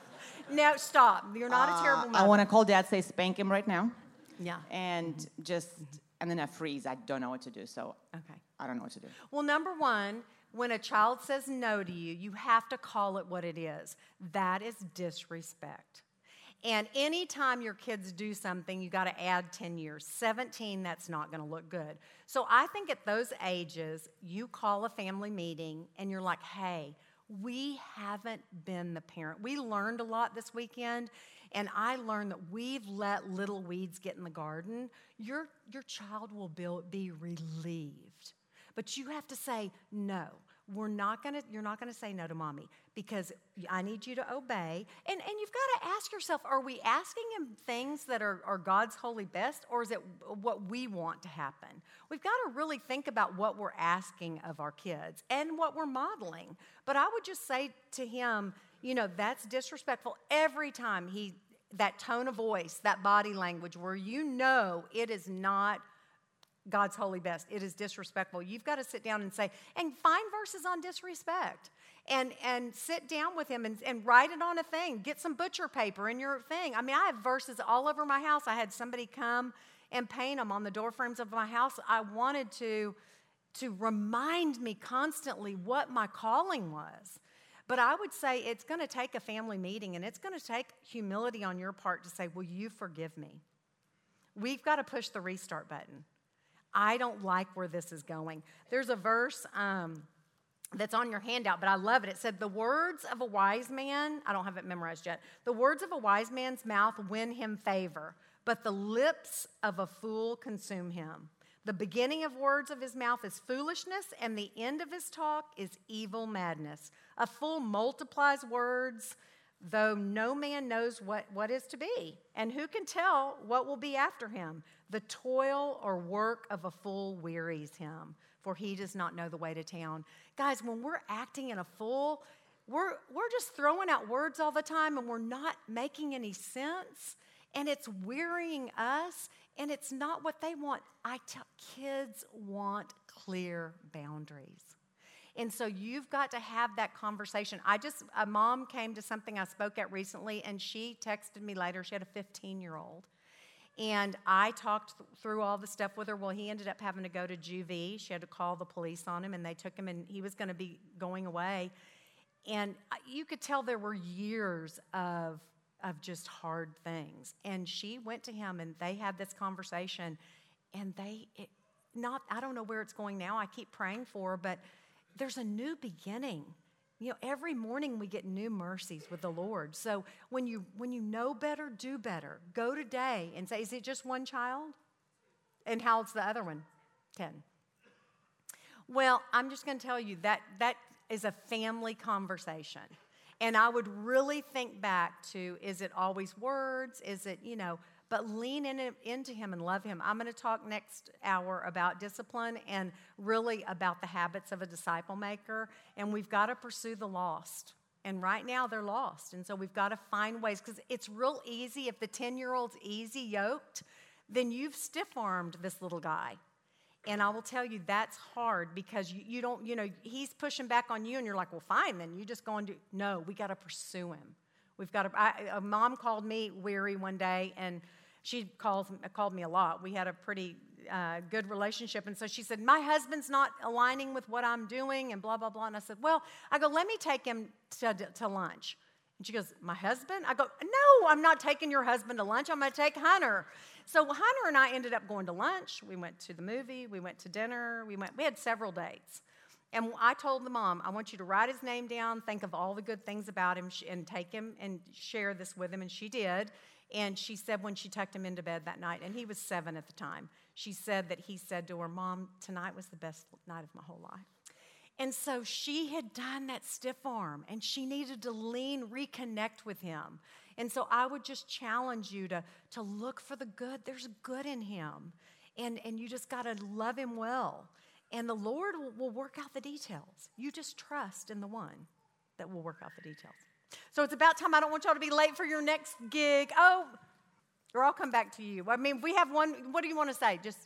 no, stop. You're not Uh, a terrible mother. I want to call dad, say spank him right now. Yeah. And just, and then I freeze. I don't know what to do. So Okay. I don't know what to do. Well, number one, when a child says no to you, you have to call it what it is. That is disrespect. And anytime your kids do something, you got to add ten years. seventeen, that's not going to look good. So I think at those ages, you call a family meeting and you're like, hey, we haven't been the parent. We learned a lot this weekend, and I learned that we've let little weeds get in the garden. Your, your child will be, be relieved. But you have to say, no, we're not gonna, you're not going to say no to mommy because I need you to obey. And, and you've got to ask yourself, are we asking him things that are, are God's holy best, or is it what we want to happen? We've got to really think about what we're asking of our kids and what we're modeling. But I would just say to him, you know, that's disrespectful every time he, that tone of voice, that body language where you know it is not God's holy best. It is disrespectful. You've got to sit down and say, and find verses on disrespect. And and sit down with him and, and write it on a thing. Get some butcher paper in your thing. I mean, I have verses all over my house. I had somebody come and paint them on the door frames of my house. I wanted to, to remind me constantly what my calling was. But I would say it's going to take a family meeting, and it's going to take humility on your part to say, will you forgive me? We've got to push the restart button. I don't like where this is going. There's a verse um, that's on your handout, but I love it. It said, the words of a wise man, I don't have it memorized yet, the words of a wise man's mouth win him favor, but the lips of a fool consume him. The beginning of words of his mouth is foolishness, and the end of his talk is evil madness. A fool multiplies words, though no man knows what, what is to be. And who can tell what will be after him? The toil or work of a fool wearies him, for he does not know the way to town. Guys, when we're acting in a fool, we're, we're just throwing out words all the time, and we're not making any sense, and it's wearying us, and it's not what they want. I tell kids want clear boundaries. And so you've got to have that conversation. I just, a mom came to something I spoke at recently, and she texted me later. She had a fifteen-year-old. And I talked th- through all the stuff with her. Well, he ended up having to go to juvie. She had to call the police on him, and they took him, and he was going to be going away. And you could tell there were years of, of just hard things. And she went to him, and they had this conversation. And they, it, not, I don't know where it's going now. I keep praying for her, but there's a new beginning. You know, every morning we get new mercies with the Lord. So when you when you know better, do better. Go today and say, is it just one child? And how old's the other one? Ten. Well, I'm just going to tell you that that is a family conversation. And I would really think back to, is it always words? Is it, you know, but lean in it, into him and love him. I'm going to talk next hour about discipline and really about the habits of a disciple maker. And we've got to pursue the lost. And right now they're lost. And so we've got to find ways, because it's real easy. If the ten-year-old's easy yoked, then you've stiff-armed this little guy. And I will tell you, that's hard, because you, you don't, you know, he's pushing back on you and you're like, well, fine, then you just go and do. No, we got to pursue him. We've got to, I, a mom called me weary one day, and she calls, called me a lot. We had a pretty uh, good relationship. And so she said, my husband's not aligning with what I'm doing and blah, blah, blah. And I said, well, I go, let me take him to, to lunch. And she goes, my husband? I go, no, I'm not taking your husband to lunch. I'm going to take Hunter. So Hunter and I ended up going to lunch. We went to the movie. We went to dinner. We went. We had several dates. And I told the mom, I want you to write his name down, think of all the good things about him, and take him and share this with him. And she did. And she said when she tucked him into bed that night, and he was seven at the time, she said that he said to her, Mom, tonight was the best night of my whole life. And so she had done that stiff arm, and she needed to lean, reconnect with him. And so I would just challenge you to, to look for the good. There's good in him. And, and you just got to love him well. And the Lord will, will work out the details. You just trust in the one that will work out the details. So it's about time. I don't want y'all to be late for your next gig. Oh, or I'll come back to you. I mean, we have one. What do you want to say? Just,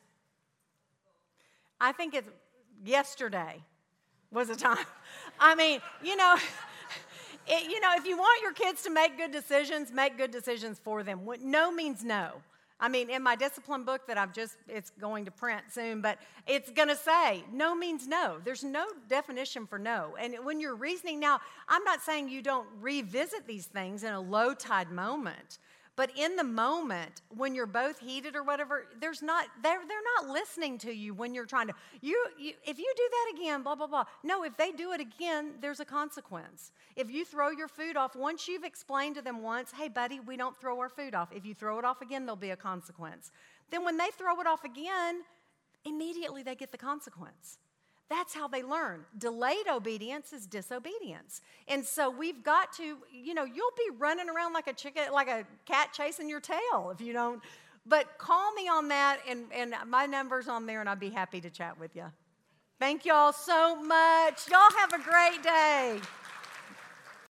I think it's yesterday was a time. I mean, you know, it, you know, if you want your kids to make good decisions, make good decisions for them. No means no. I mean, in my discipline book that I've just, it's going to print soon, but it's going to say, no means no. There's no definition for no. And when you're reasoning now, I'm not saying you don't revisit these things in a low tide moment, but in the moment, when you're both heated or whatever, there's not, they're, they're not listening to you when you're trying to, you, you, if you do that again, blah, blah, blah. No, if they do it again, there's a consequence. If you throw your food off, once you've explained to them once, hey, buddy, we don't throw our food off. If you throw it off again, there'll be a consequence. Then when they throw it off again, immediately they get the consequence. That's how they learn. Delayed obedience is disobedience. And so we've got to, you know, you'll be running around like a chicken, like a cat chasing your tail if you don't. But call me on that, and, and my number's on there, and I'd be happy to chat with you. Thank you all so much. Y'all have a great day.